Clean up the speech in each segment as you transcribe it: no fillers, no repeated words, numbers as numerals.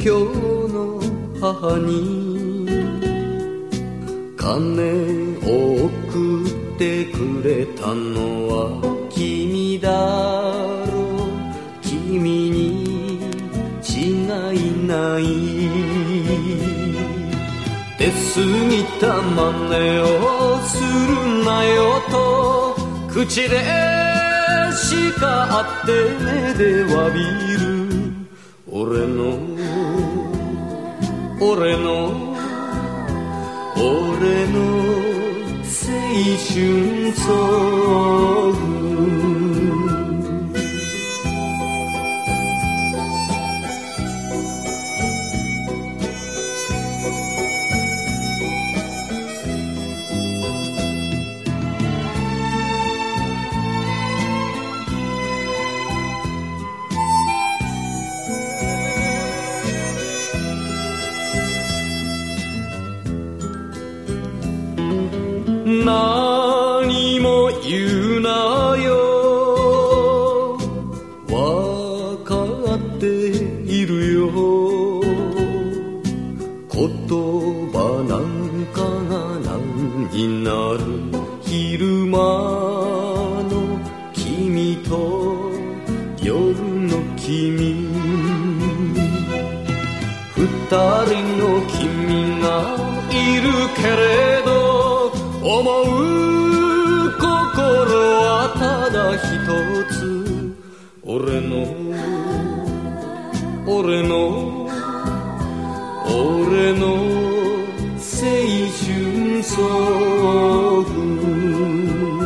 京の母に金を送ってくれたのは君だろう、君に違いない。出過ぎた真似をするなよと口で叱って目で詫びる。俺の青春ソング。何も言うなよ、わかっているよ。言葉なんかが何になる。昼間の君と夜の君、二人の君がいるけれど思う心はただ一つ。俺の青春ソング。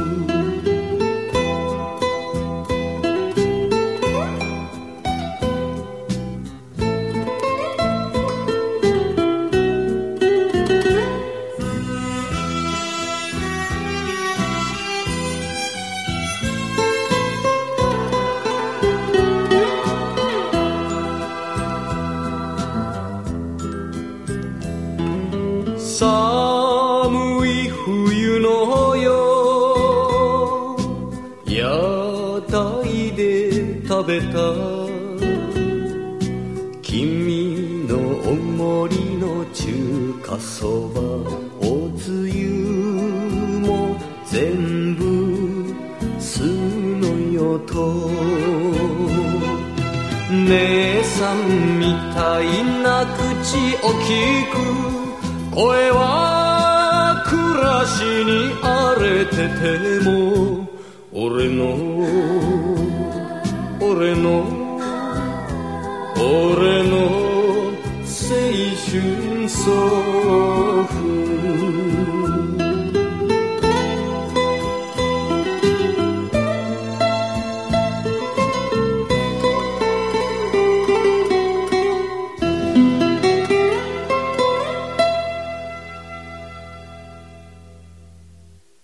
寒い冬の夜、屋台で食べた君のおごりの中華そば、おつゆも全部酢のよと。姉さんみたいな口をきく声は暮らしに荒れてても、俺の青春ソング。